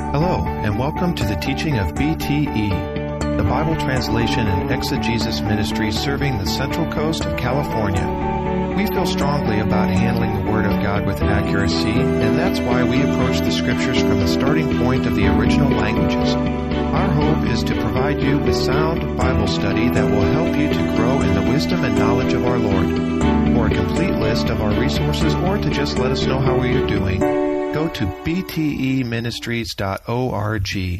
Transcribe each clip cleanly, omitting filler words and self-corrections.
Hello, and welcome to the teaching of BTE, the Bible Translation and Exegesis Ministry serving the Central Coast of California. We feel strongly about handling the Word of God with accuracy, and that's why we approach the Scriptures from the starting point of the original languages. Our hope is to provide you with sound Bible study that will help you to grow in the wisdom and knowledge of our Lord. For a complete list of our resources or to just let us know how we are doing, go to bteministries.org.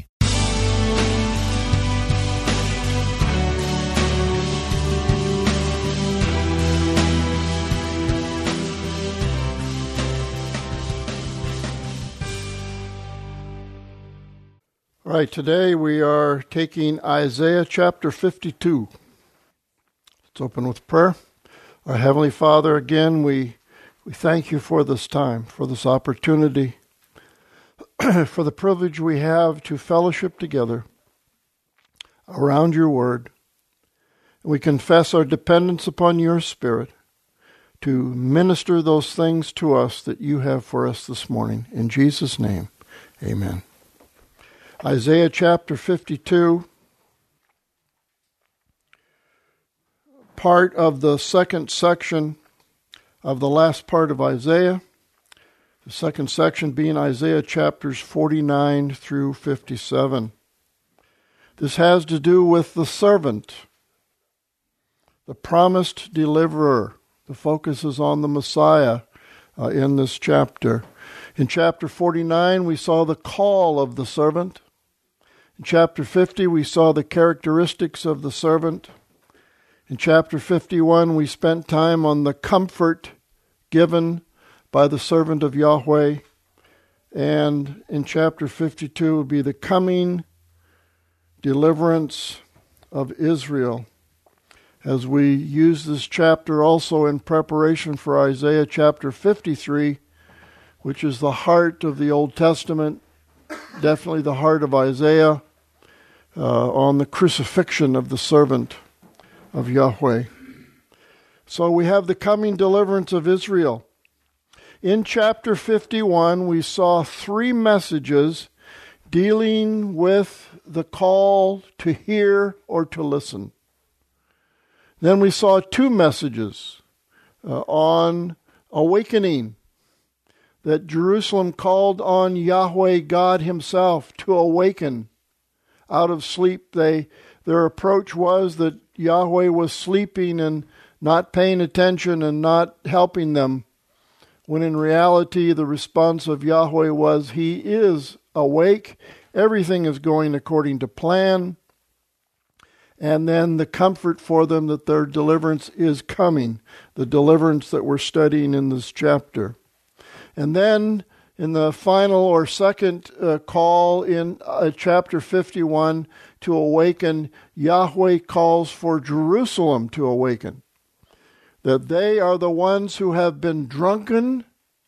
All right, today we are taking Isaiah chapter 52. Let's open with prayer. Our Heavenly Father, again, we thank you for this time, for this opportunity, for the privilege we have to fellowship together around your word. We confess our dependence upon your Spirit to minister those things to us that you have for us this morning. In Jesus' name, amen. Isaiah chapter 52, part of the second section of the last part of Isaiah. The second section being Isaiah chapters 49 through 57. This has to do with the servant, the promised deliverer. The focus is on the Messiah in this chapter. In chapter 49, we saw the call of the servant. In chapter 50, we saw the characteristics of the servant. In chapter 51, we spent time on the comfort given by the servant of Yahweh. And in chapter 52 would be the coming deliverance of Israel. As we use this chapter also in preparation for Isaiah chapter 53, which is the heart of the Old Testament, definitely the heart of Isaiah, on the crucifixion of the servant of Yahweh. So we have the coming deliverance of Israel. In chapter 51, we saw three messages dealing with the call to hear or to listen. Then we saw two messages on awakening, that Jerusalem called on Yahweh God himself to awaken out of sleep. Their approach was that Yahweh was sleeping and not paying attention and not helping them, when in reality the response of Yahweh was, he is awake, everything is going according to plan, and then the comfort for them that their deliverance is coming, the deliverance that we're studying in this chapter. And then in the final or second call in chapter 51 to awaken, Yahweh calls for Jerusalem to awaken. That they are the ones who have been drunken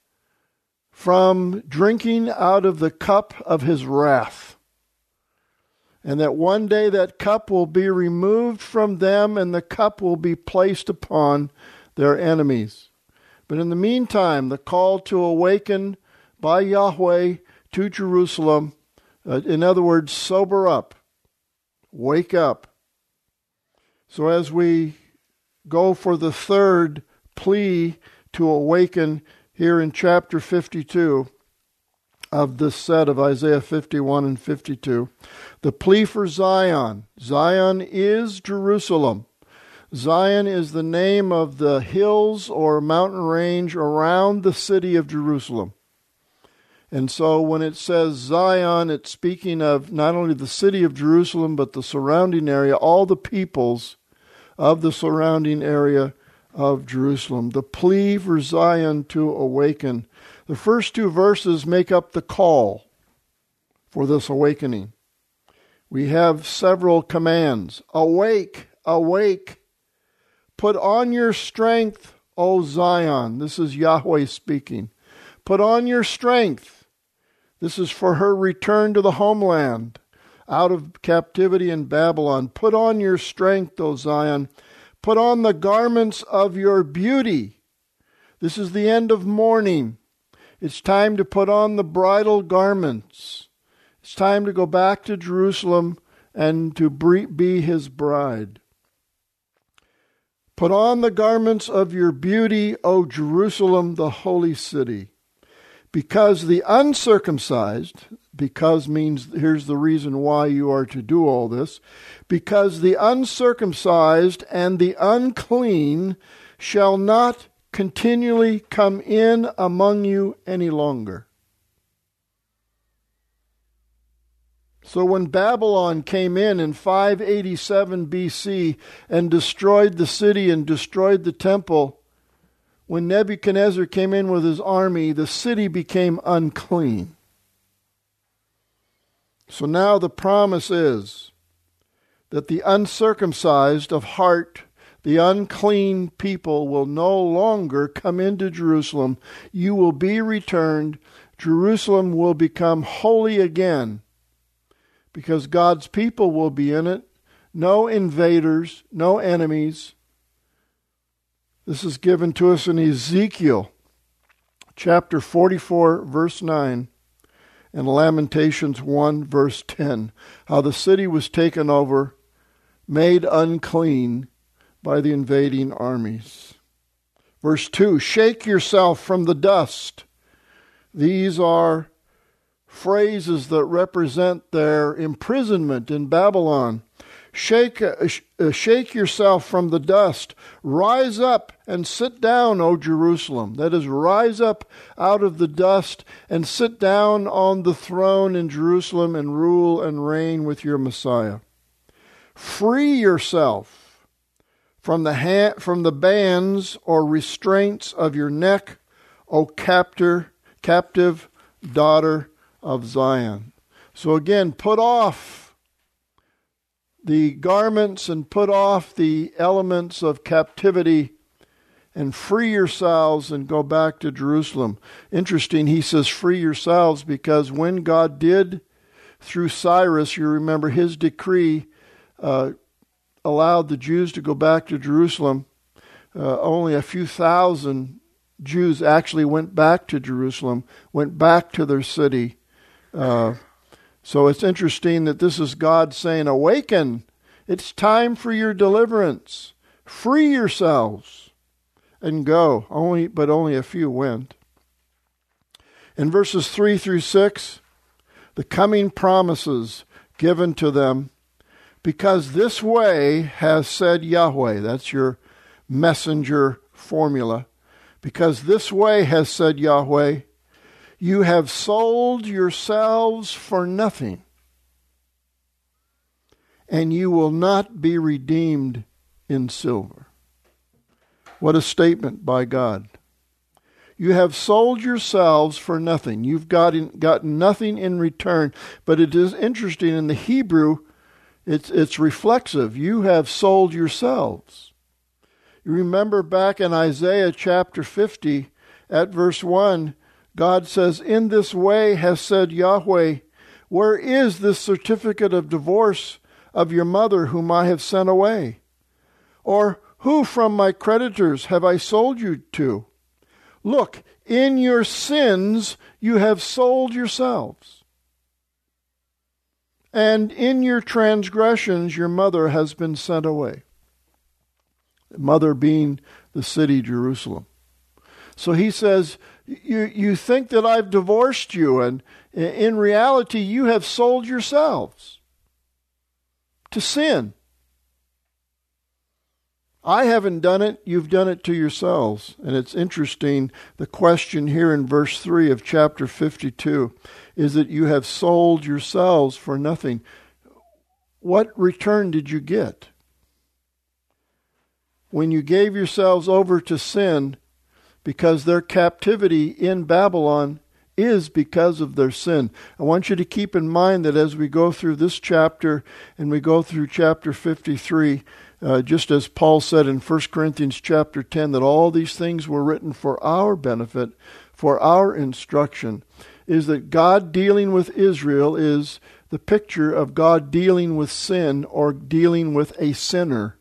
from drinking out of the cup of his wrath. And that one day that cup will be removed from them and the cup will be placed upon their enemies. But in the meantime, the call to awaken by Yahweh to Jerusalem, in other words, sober up, wake up. So as we go for the third plea to awaken here in chapter 52 of this set of Isaiah 51 and 52, the plea for Zion. Zion is Jerusalem. Zion is the name of the hills or mountain range around the city of Jerusalem. And so when it says Zion, it's speaking of not only the city of Jerusalem, but the surrounding area, all the peoples of the surrounding area of Jerusalem. The plea for Zion to awaken. The first two verses make up the call for this awakening. We have several commands. Awake, awake. Put on your strength, O Zion. This is Yahweh speaking. Put on your strength. This is for her return to the homeland, out of captivity in Babylon. Put on your strength, O Zion. Put on the garments of your beauty. This is the end of mourning. It's time to put on the bridal garments. It's time to go back to Jerusalem and to be his bride. Put on the garments of your beauty, O Jerusalem, the holy city. Because the uncircumcised, because means here's the reason why you are to do all this, because the uncircumcised and the unclean shall not continually come in among you any longer. So when Babylon came in 587 BC and destroyed the city and destroyed the temple, when Nebuchadnezzar came in with his army, the city became unclean. So now the promise is that the uncircumcised of heart, the unclean people will no longer come into Jerusalem. You will be returned. Jerusalem will become holy again, because God's people will be in it. No invaders, no enemies. This is given to us in Ezekiel chapter 44, verse 9, and Lamentations 1, verse 10, how the city was taken over, made unclean by the invading armies. Verse 2, shake yourself from the dust. These are phrases that represent their imprisonment in Babylon. Shake yourself from the dust. Rise up and sit down, O Jerusalem. That is, rise up out of the dust and sit down on the throne in Jerusalem and rule and reign with your Messiah. Free yourself from the bands or restraints of your neck, O captive daughter of Zion. So again, put off the garments and put off the elements of captivity and free yourselves and go back to Jerusalem. Interesting, he says free yourselves because when God did, through Cyrus, you remember his decree allowed the Jews to go back to Jerusalem. Only a few thousand Jews actually went back to Jerusalem, went back to their city. So it's interesting that this is God saying, awaken. It's time for your deliverance. Free yourselves and go. But only a few went. In verses 3 through 6, the coming promises given to them, because this way has said Yahweh. That's your messenger formula. Because this way has said Yahweh, you have sold yourselves for nothing, and you will not be redeemed in silver. What a statement by God. You have sold yourselves for nothing. You've gotten nothing in return. But it is interesting, in the Hebrew, it's reflexive. You have sold yourselves. You remember back in Isaiah chapter 50, at verse 1, God says, in this way has said Yahweh, where is this certificate of divorce of your mother whom I have sent away? Or who from my creditors have I sold you to? Look, in your sins you have sold yourselves. And in your transgressions your mother has been sent away. The mother being the city Jerusalem. So he says, you think that I've divorced you, and in reality you have sold yourselves to sin. I haven't done it, you've done it to yourselves. And it's interesting, the question here in verse 3 of chapter 52 is that you have sold yourselves for nothing. What return did you get? When you gave yourselves over to sin, because their captivity in Babylon is because of their sin. I want you to keep in mind that as we go through this chapter and we go through chapter 53, just as Paul said in 1 Corinthians chapter 10, that all these things were written for our benefit, for our instruction, is that God dealing with Israel is the picture of God dealing with sin or dealing with a sinner.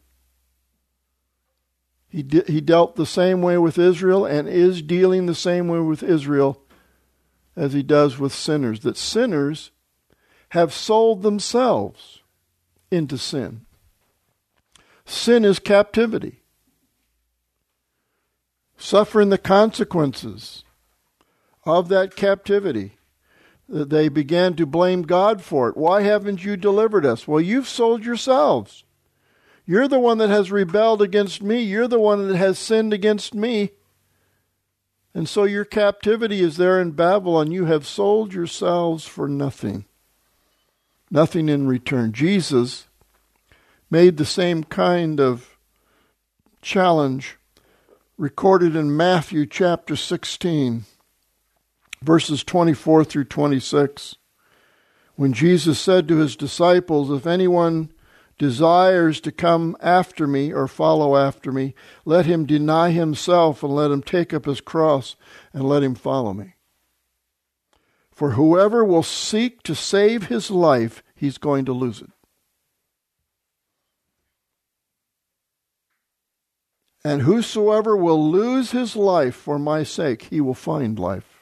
He dealt the same way with Israel and is dealing the same way with Israel as he does with sinners. That sinners have sold themselves into sin. Sin is captivity. Suffering the consequences of that captivity. They began to blame God for it. Why haven't you delivered us? Well, you've sold yourselves. You're the one that has rebelled against me. You're the one that has sinned against me. And so your captivity is there in Babylon. You have sold yourselves for nothing. Nothing in return. Jesus made the same kind of challenge recorded in Matthew chapter 16, verses 24 through 26. When Jesus said to his disciples, if anyone desires to come after me or follow after me, let him deny himself and let him take up his cross and let him follow me. For whoever will seek to save his life, he's going to lose it. And whosoever will lose his life for my sake, he will find life.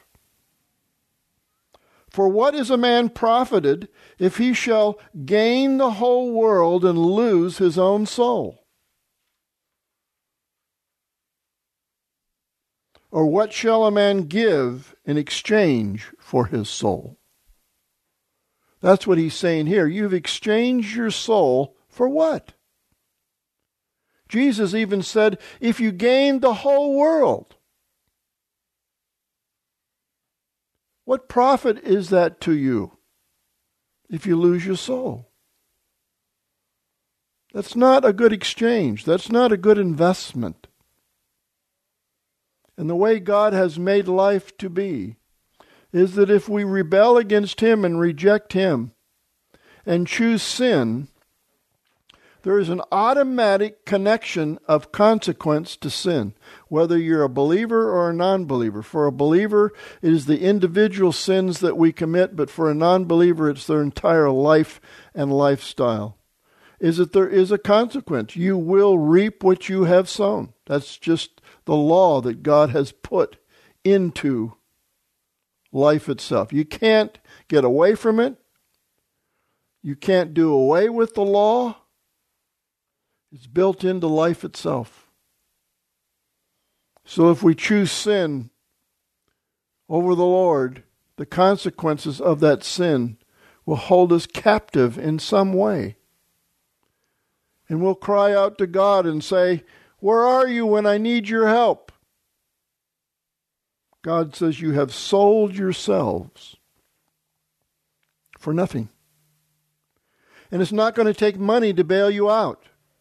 For what is a man profited if he shall gain the whole world and lose his own soul? Or what shall a man give in exchange for his soul? That's what he's saying here. You've exchanged your soul for what? Jesus even said, if you gain the whole world, what profit is that to you if you lose your soul? That's not a good exchange. That's not a good investment. And the way God has made life to be is that if we rebel against Him and reject Him and choose sin, there is an automatic connection of consequence to sin, whether you're a believer or a non-believer. For a believer, it is the individual sins that we commit, but for a non-believer, it's their entire life and lifestyle. Is that there is a consequence. You will reap what you have sown. That's just the law that God has put into life itself. You can't get away from it. You can't do away with the law. It's built into life itself. So if we choose sin over the Lord, the consequences of that sin will hold us captive in some way. And we'll cry out to God and say, where are you when I need your help? God says, you have sold yourselves for nothing. And it's not going to take money to bail you out.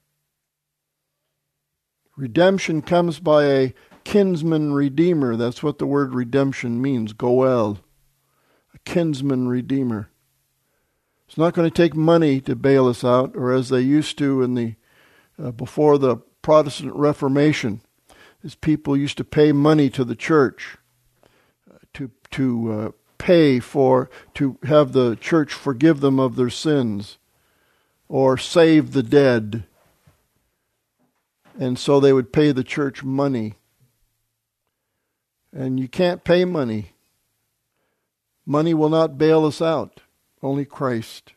Redemption comes by a kinsman redeemer. That's what the word redemption means, goel, a kinsman redeemer. It's not going to take money to bail us out, or as they used to in the before the Protestant Reformation, as people used to pay money to the church to pay for, to have the church forgive them of their sins, or save the dead. And so they would pay the church money. And you can't pay money. Money will not bail us out. Only Christ.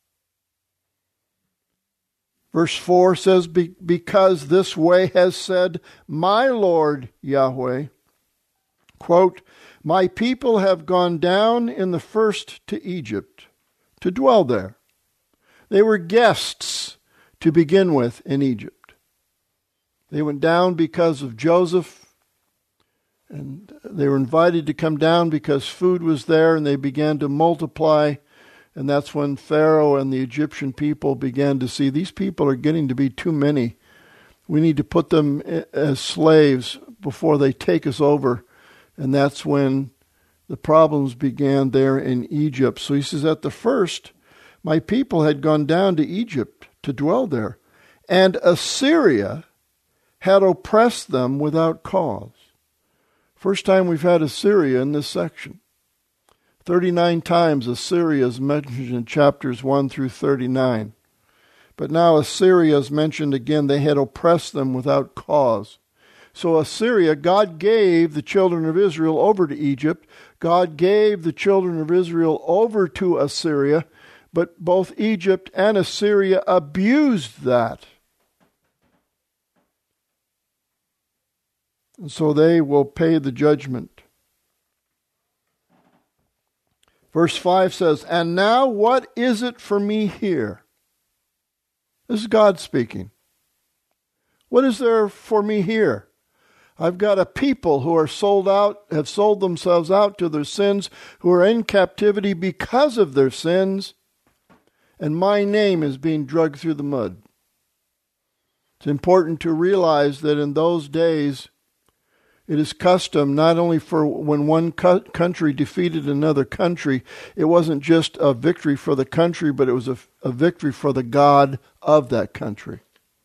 Verse 4 says, because this way has said, my Lord Yahweh, quote, my people have gone down in the first to Egypt to dwell there. They were guests to begin with in Egypt. They went down because of Joseph, and they were invited to come down because food was there, and they began to multiply. And that's when Pharaoh and the Egyptian people began to see, these people are getting to be too many. We need to put them as slaves before they take us over. And that's when the problems began there in Egypt. So he says, at the first, my people had gone down to Egypt to dwell there, and Assyria had oppressed them without cause. First time we've had Assyria in this section. 39 times Assyria is mentioned in chapters 1 through 39. But now Assyria is mentioned again. They had oppressed them without cause. So Assyria, God gave the children of Israel over to Egypt. God gave the children of Israel over to Assyria. but both Egypt and Assyria abused that. And so they will pay the judgment. Verse 5 says, "And now what is it for me here?" This is God speaking. What is there for me here? I've got a people who are sold out, have sold themselves out to their sins, who are in captivity because of their sins, and my name is being dragged through the mud. It's important to realize that in those days, it is custom not only for when one country defeated another country, it wasn't just a victory for the country, but it was a victory for the God of that country.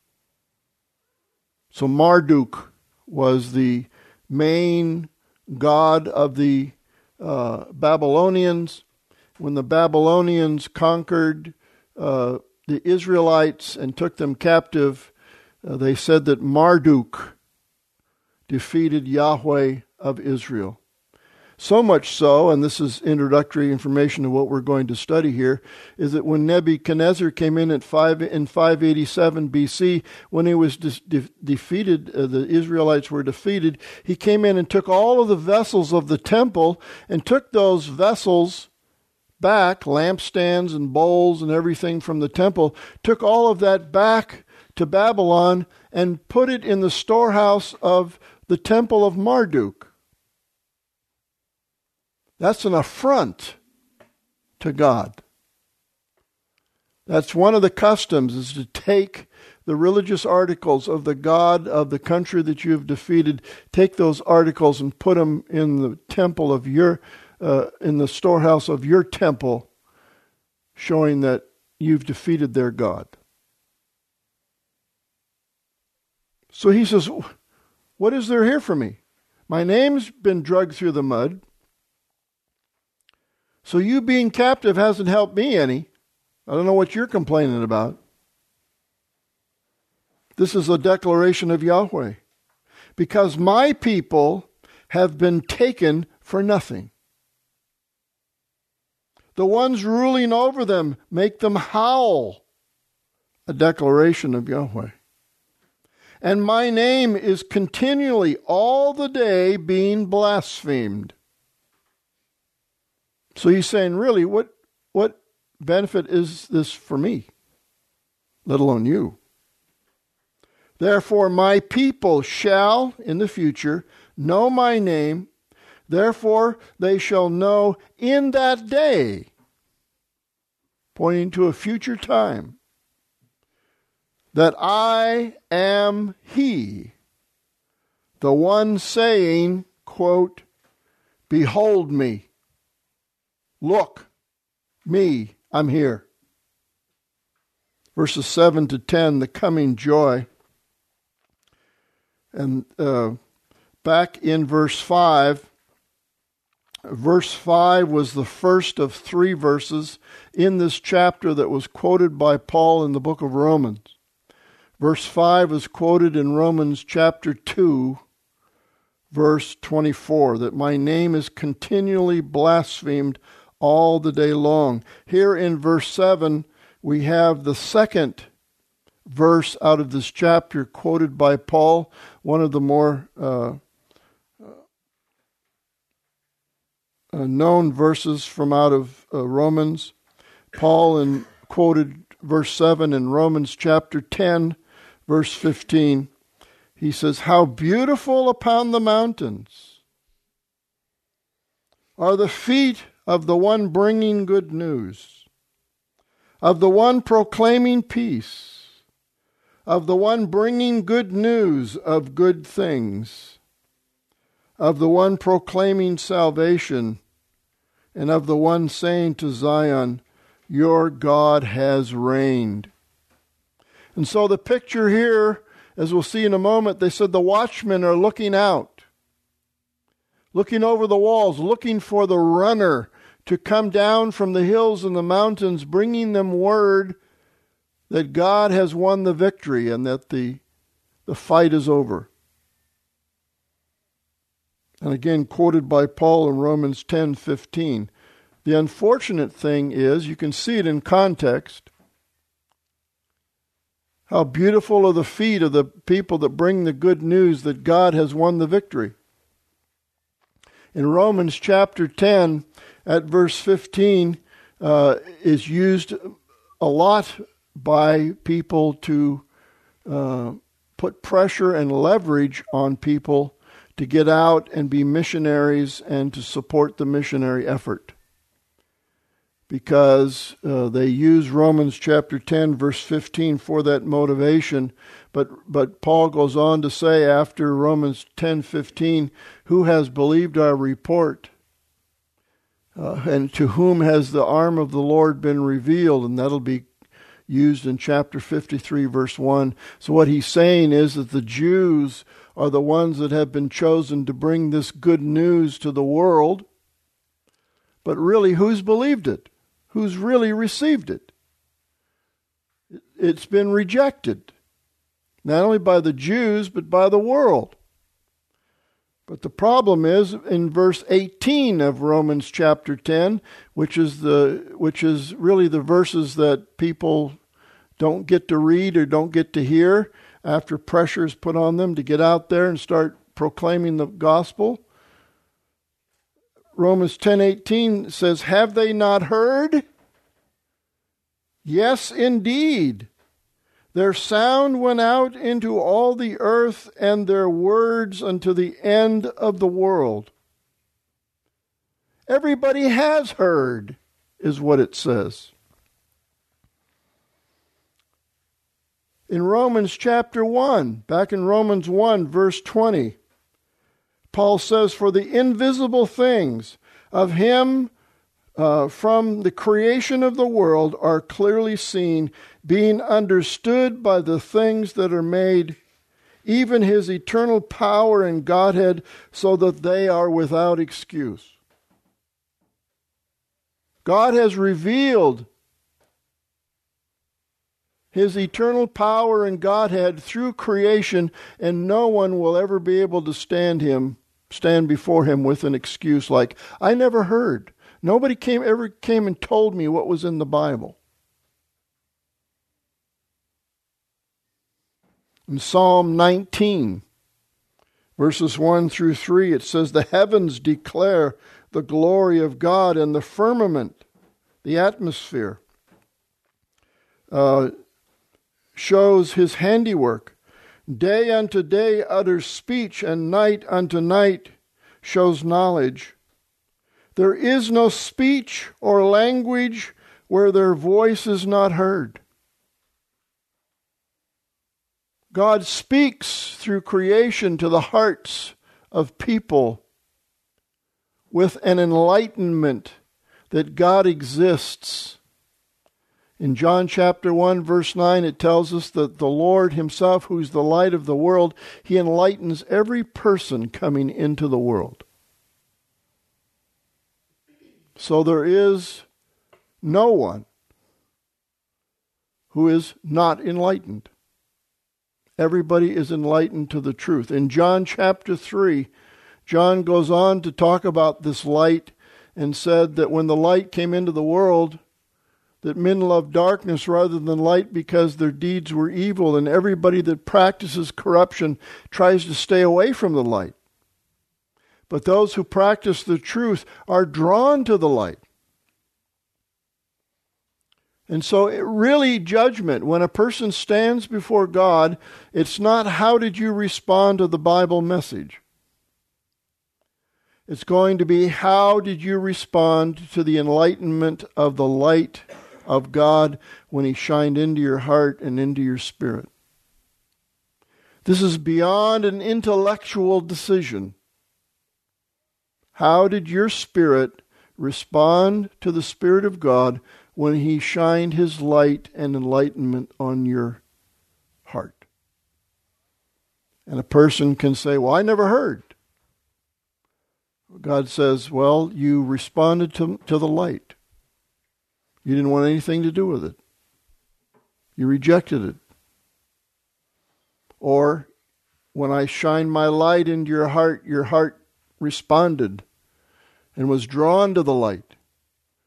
So Marduk was the main god of the Babylonians. When the Babylonians conquered the Israelites and took them captive, they said that Marduk defeated Yahweh of Israel. So much so, and this is introductory information to what we're going to study here, is that when Nebuchadnezzar came in 587 BC, when he was defeated, the Israelites were defeated, he came in and took all of the vessels of the temple and took those vessels back, lampstands and bowls and everything from the temple, took all of that back to Babylon and put it in the storehouse of the temple of Marduk. That's an affront to God. That's one of the customs, is to take the religious articles of the God of the country that you have defeated, take those articles and put them in the temple of in the storehouse of your temple, showing that you've defeated their God. So he says, what is there here for me? My name's been dragged through the mud. So you being captive hasn't helped me any. I don't know what you're complaining about. This is a declaration of Yahweh. Because my people have been taken for nothing. The ones ruling over them make them howl. A declaration of Yahweh. And my name is continually all the day being blasphemed. So he's saying, really, what benefit is this for me, let alone you? Therefore, my people shall, in the future, know my name. Therefore, they shall know in that day, pointing to a future time, that I am He, the one saying, quote, behold me, look, me, I'm here. Verses 7 to 10, the coming joy. And back in verse 5 was the first of 3 verses in this chapter that was quoted by Paul in the book of Romans. Verse 5 is quoted in Romans chapter 2, verse 24, that my name is continually blasphemed all the day long. Here in verse 7, we have the second verse out of this chapter quoted by Paul, one of the more known verses from out of Romans. Paul quoted verse 7 in Romans chapter 10, verse 15. He says, how beautiful upon the mountains are the feet of the one bringing good news, of the one proclaiming peace, of the one bringing good news of good things, of the one proclaiming salvation, and of the one saying to Zion, your God has reigned. And so the picture here, as we'll see in a moment, they said the watchmen are looking out, looking over the walls, looking for the runner to come down from the hills and the mountains, bringing them word that God has won the victory and that the fight is over. And again, quoted by Paul in Romans 10:15, The unfortunate thing is, you can see it in context, how beautiful are the feet of the people that bring the good news that God has won the victory. In Romans chapter 10, at verse 15, is used a lot by people to put pressure and leverage on people to get out and be missionaries and to support the missionary effort. Because they use Romans chapter 10, verse 15 for that motivation. But Paul goes on to say after Romans 10:15, who has believed our report? And to whom has the arm of the Lord been revealed? And that'll be used in chapter 53, verse 1. So what he's saying is that the Jews are the ones that have been chosen to bring this good news to the world. But really, who's believed it? Who's really received it? It's been rejected, not only by the Jews, but by the world. But the problem is in verse 18 of Romans chapter 10, which is really the verses that people don't get to read or don't get to hear after pressure is put on them to get out there and start proclaiming the gospel. Romans 10:18 says, have they not heard? Yes, indeed. Their sound went out into all the earth, and their words unto the end of the world. Everybody has heard, is what it says. In Romans chapter 1, back in Romans 1, verse 20, Paul says, for the invisible things of him from the creation of the world are clearly seen, being understood by the things that are made, even his eternal power and Godhead, so that they are without excuse. God has revealed his eternal power and Godhead through creation, and no one will ever be able to stand before him with an excuse like, I never heard. Nobody ever came and told me what was in the Bible. In Psalm 19, verses 1 through 3, it says, the heavens declare the glory of God, and the firmament, the atmosphere, shows his handiwork. Day unto day utters speech, and night unto night shows knowledge. There is no speech or language where their voice is not heard. God speaks through creation to the hearts of people with an enlightenment that God exists. In John chapter 1, verse 9, it tells us that the Lord himself, who's the light of the world, he enlightens every person coming into the world. So there is no one who is not enlightened. Everybody is enlightened to the truth. In John chapter 3, John goes on to talk about this light and said that when the light came into the world, that men loved darkness rather than light because their deeds were evil, and everybody that practices corruption tries to stay away from the light. But those who practice the truth are drawn to the light. And so really judgment, when a person stands before God, it's not how did you respond to the Bible message. It's going to be how did you respond to the enlightenment of the light of God when he shined into your heart and into your spirit. This is beyond an intellectual decision. How did your spirit respond to the Spirit of God when he shined his light and enlightenment on your heart? And a person can say, well, I never heard. God says, well, you responded to the light. You didn't want anything to do with it. You rejected it. Or, when I shined my light into your heart responded and was drawn to the light.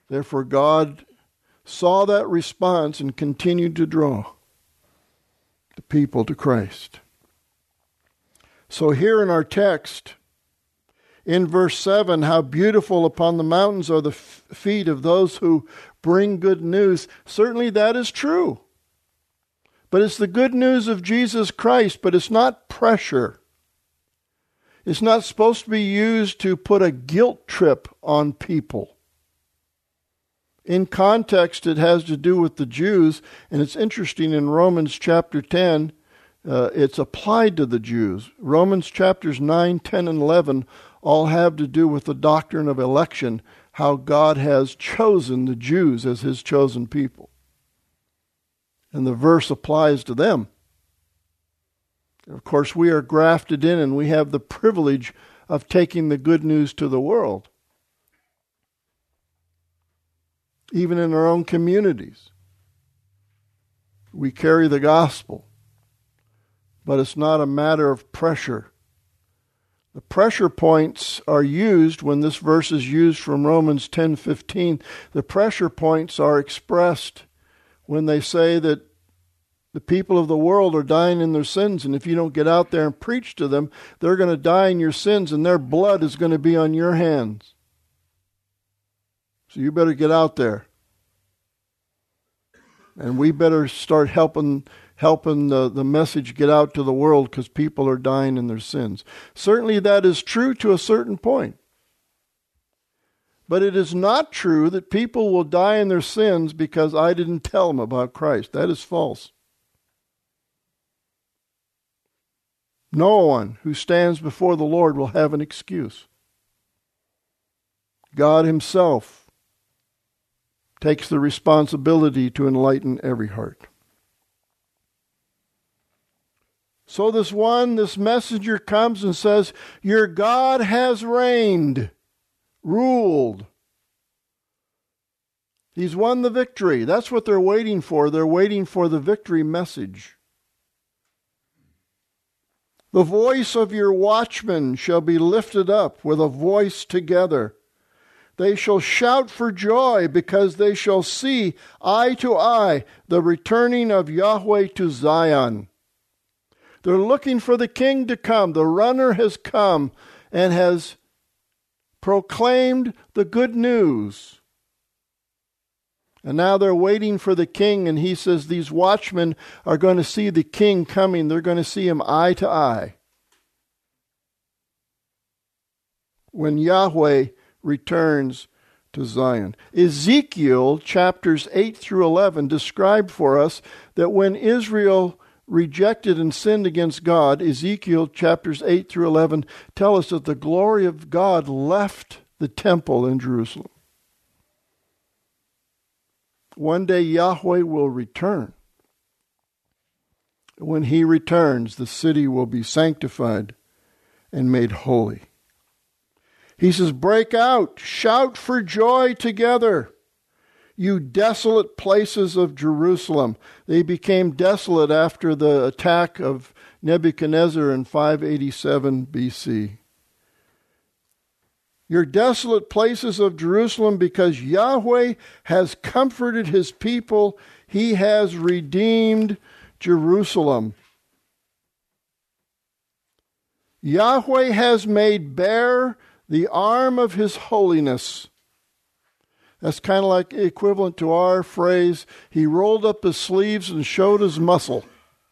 Therefore, God saw that response and continued to draw the people to Christ. So here in our text, in verse 7, how beautiful upon the mountains are the feet of those who bring good news. Certainly that is true. But it's the good news of Jesus Christ, but it's not pressure. It's not supposed to be used to put a guilt trip on people. In context, it has to do with the Jews, and it's interesting in Romans chapter 10, it's applied to the Jews. Romans chapters 9, 10, and 11 all have to do with the doctrine of election, how God has chosen the Jews as his chosen people. And the verse applies to them. Of course, we are grafted in, and we have the privilege of taking the good news to the world. Even in our own communities, we carry the gospel. But it's not a matter of pressure. The pressure points are used when this verse is used from Romans 10:15. The pressure points are expressed when they say that the people of the world are dying in their sins, and if you don't get out there and preach to them, they're going to die in your sins, and their blood is going to be on your hands. So you better get out there. And we better start helping the message get out to the world, because people are dying in their sins. Certainly that is true to a certain point. But it is not true that people will die in their sins because I didn't tell them about Christ. That is false. No one who stands before the Lord will have an excuse. God himself takes the responsibility to enlighten every heart. So this messenger comes and says, your God has reigned, ruled. He's won the victory. That's what they're waiting for. They're waiting for the victory message. The voice of your watchmen shall be lifted up with a voice together. They shall shout for joy because they shall see eye to eye the returning of Yahweh to Zion. They're looking for the king to come. The runner has come and has proclaimed the good news. And now they're waiting for the king, and he says these watchmen are going to see the king coming. They're going to see him eye to eye when Yahweh returns to Zion. Ezekiel chapters 8 through 11 describe for us that when Israel rejected and sinned against God, Ezekiel chapters 8 through 11 tell us that the glory of God left the temple in Jerusalem. One day Yahweh will return. When he returns, the city will be sanctified and made holy. He says, break out, shout for joy together, you desolate places of Jerusalem. They became desolate after the attack of Nebuchadnezzar in 587 BC. You're desolate places of Jerusalem, because Yahweh has comforted his people. He has redeemed Jerusalem. Yahweh has made bare the arm of his holiness. That's kind of like equivalent to our phrase, he rolled up his sleeves and showed his muscle.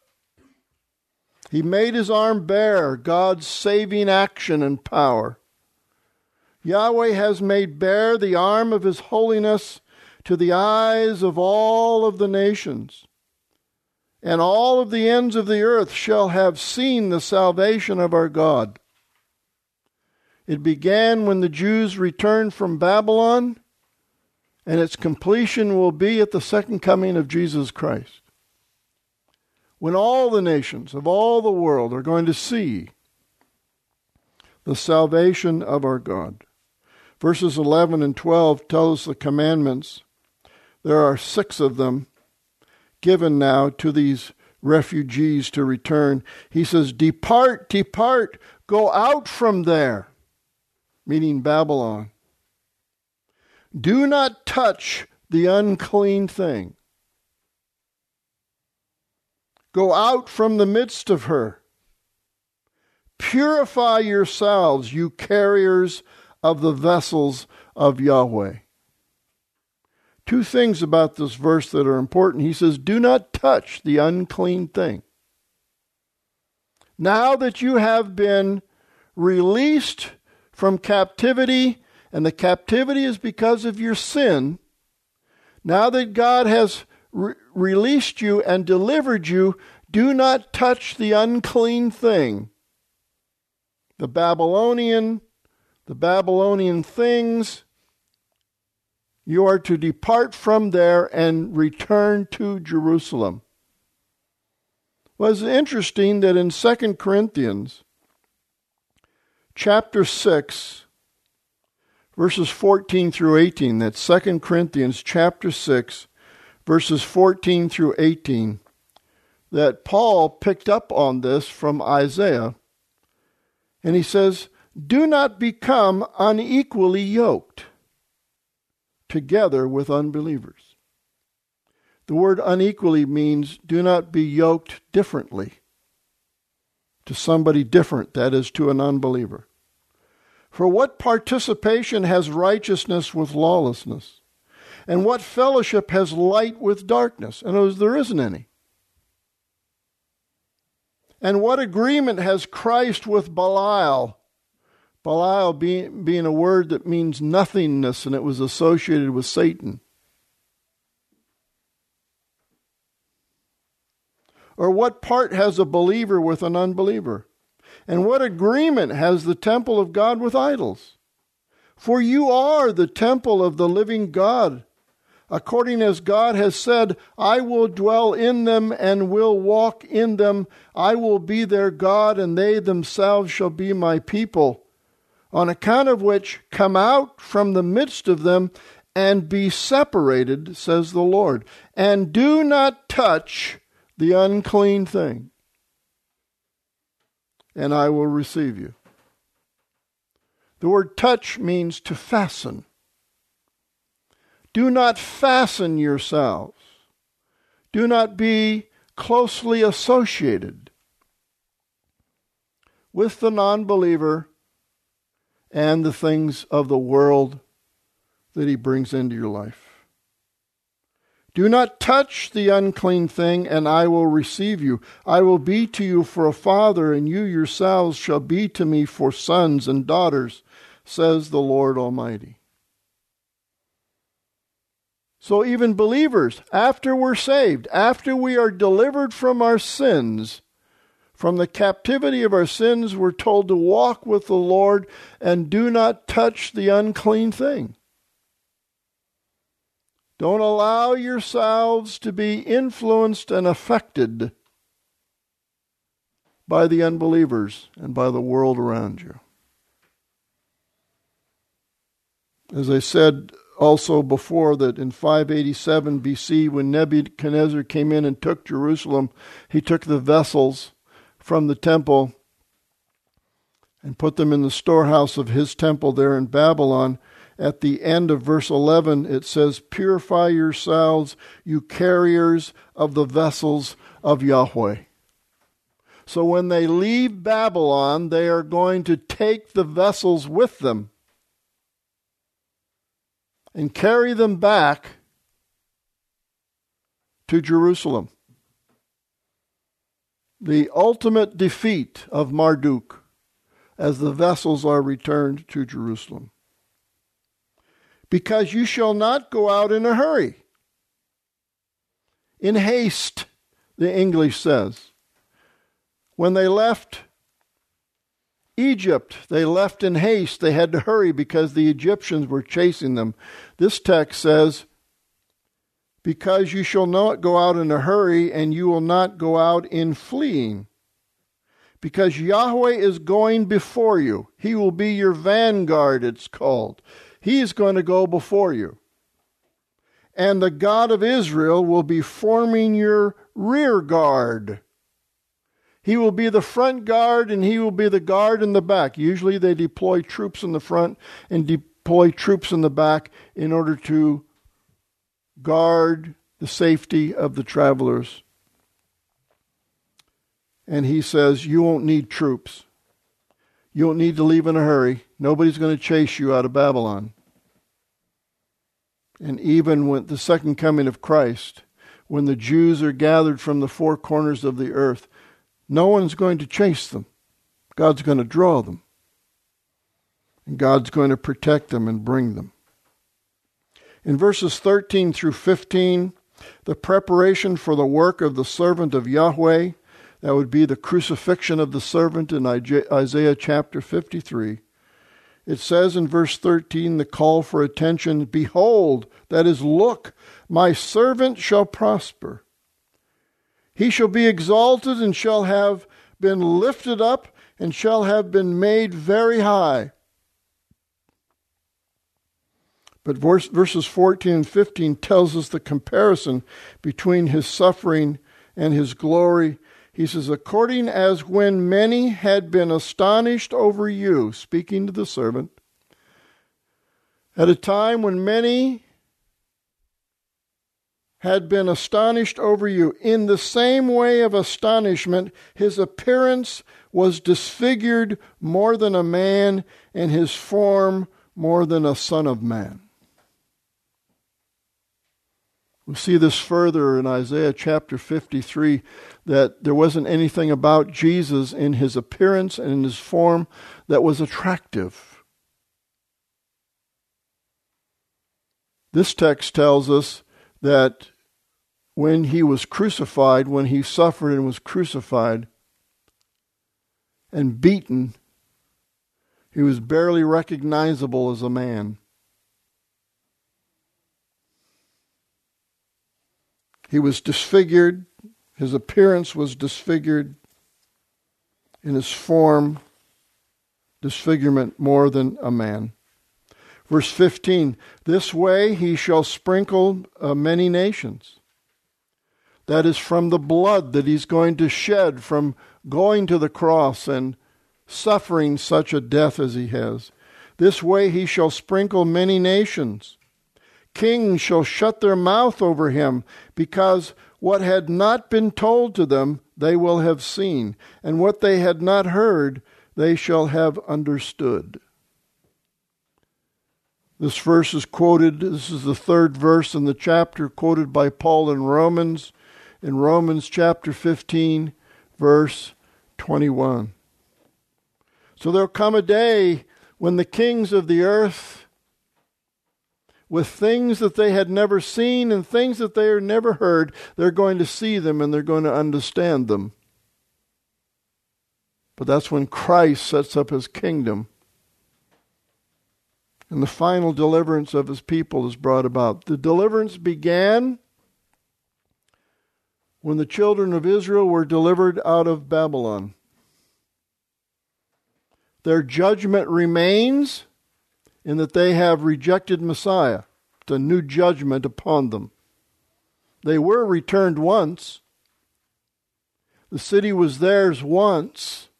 He made his arm bare, God's saving action and power. Yahweh has made bare the arm of his holiness to the eyes of all of the nations. And all of the ends of the earth shall have seen the salvation of our God. It began when the Jews returned from Babylon, and its completion will be at the second coming of Jesus Christ, when all the nations of all the world are going to see the salvation of our God. Verses 11 and 12 tell us the commandments. There are 6 of them given now to these refugees to return. He says, depart, depart, go out from there, meaning Babylon. Do not touch the unclean thing. Go out from the midst of her. Purify yourselves, you carriers of the vessels of Yahweh. Two things about this verse that are important. He says, do not touch the unclean thing. Now that you have been released from captivity, and the captivity is because of your sin, now that God has released you and delivered you, do not touch the unclean thing. The Babylonian things, you are to depart from there and return to Jerusalem. Well, it's interesting that in 2 Corinthians chapter 6, verses 14 through 18, that's 2 Corinthians chapter 6, verses 14 through 18, that Paul picked up on this from Isaiah, and he says, do not become unequally yoked together with unbelievers. The word unequally means do not be yoked differently to somebody different, that is, to an unbeliever. For what participation has righteousness with lawlessness? And what fellowship has light with darkness? In other words, there isn't any. And what agreement has Christ with Belial? Belial being a word that means nothingness, and it was associated with Satan. Or what part has a believer with an unbeliever? And what agreement has the temple of God with idols? For you are the temple of the living God. According as God has said, I will dwell in them and will walk in them. I will be their God, and they themselves shall be my people. On account of which, come out from the midst of them and be separated, says the Lord, and do not touch the unclean thing, and I will receive you. The word touch means to fasten. Do not fasten yourselves. Do not be closely associated with the non-believer and the things of the world that he brings into your life. Do not touch the unclean thing, and I will receive you. I will be to you for a father, and you yourselves shall be to me for sons and daughters, says the Lord Almighty. So even believers, after we're saved, after we are delivered from our sins, from the captivity of our sins, we're told to walk with the Lord and do not touch the unclean thing. Don't allow yourselves to be influenced and affected by the unbelievers and by the world around you. As I said also before, that in 587 BC, when Nebuchadnezzar came in and took Jerusalem, he took the vessels from the temple and put them in the storehouse of his temple there in Babylon. At the end of verse 11, it says, purify yourselves, you carriers of the vessels of Yahweh. So when they leave Babylon, they are going to take the vessels with them and carry them back to Jerusalem. The ultimate defeat of Marduk as the vessels are returned to Jerusalem. Because you shall not go out in a hurry. In haste, the English says. When they left Egypt, they left in haste. They had to hurry because the Egyptians were chasing them. This text says, because you shall not go out in a hurry, and you will not go out in fleeing. Because Yahweh is going before you. He will be your vanguard, it's called. He is going to go before you. And the God of Israel will be forming your rear guard. He will be the front guard, and he will be the guard in the back. Usually they deploy troops in the front and deploy troops in the back in order to guard the safety of the travelers. And he says, you won't need troops. You don't need to leave in a hurry. Nobody's going to chase you out of Babylon. And even with the second coming of Christ, when the Jews are gathered from the four corners of the earth, no one's going to chase them. God's going to draw them. And God's going to protect them and bring them. In verses 13 through 15, the preparation for the work of the servant of Yahweh, that would be the crucifixion of the servant in Isaiah chapter 53. It says in verse 13, the call for attention, behold, that is, look, my servant shall prosper. He shall be exalted and shall have been lifted up and shall have been made very high. But verses 14 and 15 tells us the comparison between his suffering and his glory. He says, according as when many had been astonished over you, speaking to the servant, at a time when many had been astonished over you, in the same way of astonishment, his appearance was disfigured more than a man, and his form more than a son of man. We see this further in Isaiah chapter 53, that there wasn't anything about Jesus in his appearance and in his form that was attractive. This text tells us that when he was crucified, when he suffered and was crucified and beaten, he was barely recognizable as a man. He was disfigured. His appearance was disfigured. In his form, disfigurement more than a man. Verse 15, this way he shall sprinkle many nations. That is from the blood that he's going to shed from going to the cross and suffering such a death as he has. This way he shall sprinkle many nations. Kings shall shut their mouth over him, because what had not been told to them they will have seen, and what they had not heard they shall have understood. This verse is quoted, this is the third verse in the chapter, quoted by Paul in Romans chapter 15, verse 21. So there'll come a day when the kings of the earth, with things that they had never seen and things that they had never heard, they're going to see them and they're going to understand them. But that's when Christ sets up his kingdom and the final deliverance of his people is brought about. The deliverance began when the children of Israel were delivered out of Babylon. Their judgment remains in that they have rejected Messiah. It's a new judgment upon them. They were returned once. The city was theirs once.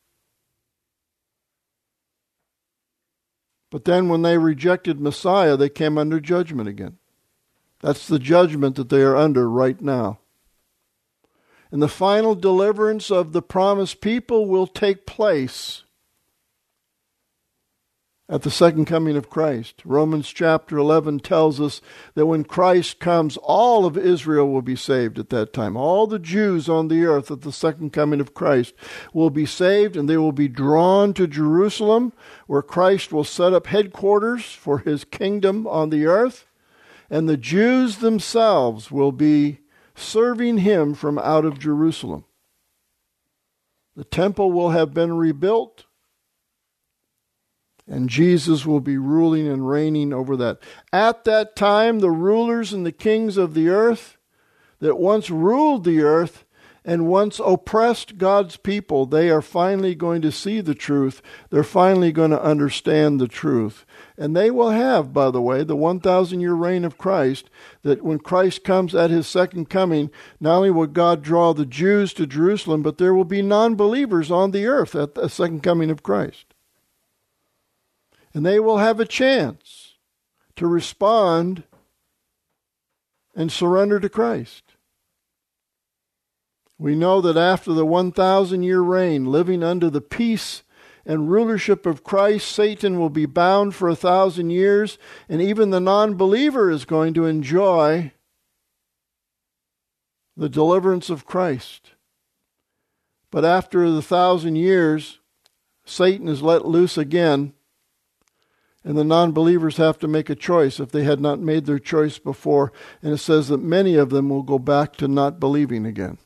But then when they rejected Messiah, they came under judgment again. That's the judgment that they are under right now. And the final deliverance of the promised people will take place at the second coming of Christ. Romans chapter 11 tells us that when Christ comes, all of Israel will be saved at that time. All the Jews on the earth at the second coming of Christ will be saved, and they will be drawn to Jerusalem, where Christ will set up headquarters for his kingdom on the earth, and the Jews themselves will be serving him from out of Jerusalem. The temple will have been rebuilt, and Jesus will be ruling and reigning over that. At that time, the rulers and the kings of the earth that once ruled the earth and once oppressed God's people, they are finally going to see the truth. They're finally going to understand the truth. And they will have, by the way, the 1,000-year reign of Christ, that when Christ comes at his second coming, not only will God draw the Jews to Jerusalem, but there will be non-believers on the earth at the second coming of Christ. And they will have a chance to respond and surrender to Christ. We know that after the 1,000-year reign, living under the peace and rulership of Christ, Satan will be bound for 1,000 years, and even the non-believer is going to enjoy the deliverance of Christ. But after the 1,000 years, Satan is let loose again, and the non-believers have to make a choice if they had not made their choice before. And it says that many of them will go back to not believing again.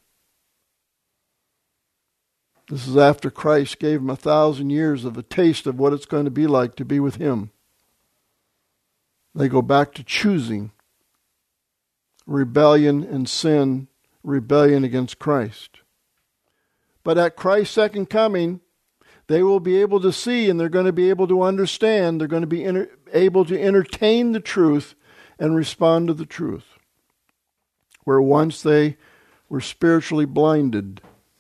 This is after Christ gave them 1,000 years of a taste of what it's going to be like to be with Him. They go back to choosing rebellion and sin, rebellion against Christ. But at Christ's second coming, they will be able to see, and they're going to be able to understand. They're going to be able to entertain the truth and respond to the truth. Where once they were spiritually blinded,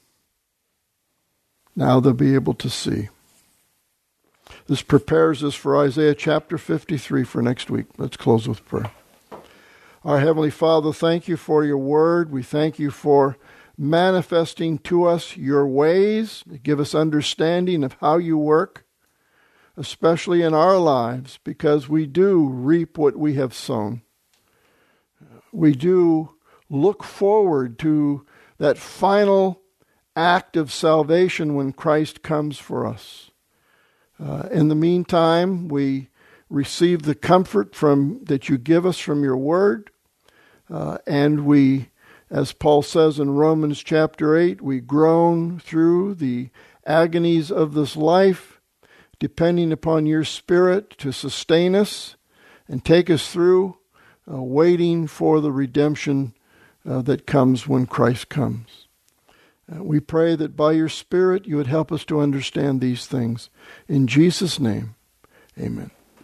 now they'll be able to see. This prepares us for Isaiah chapter 53 for next week. Let's close with prayer. Our Heavenly Father, thank you for your word. We thank you for manifesting to us your ways. Give us understanding of how you work, especially in our lives, because we do reap what we have sown. We do look forward to that final act of salvation when Christ comes for us. In the meantime, we receive the comfort that you give us from your word, and we, as Paul says in Romans chapter 8, we groan through the agonies of this life, depending upon your Spirit to sustain us and take us through, waiting for the redemption that comes when Christ comes. We pray that by your Spirit you would help us to understand these things. In Jesus' name, amen.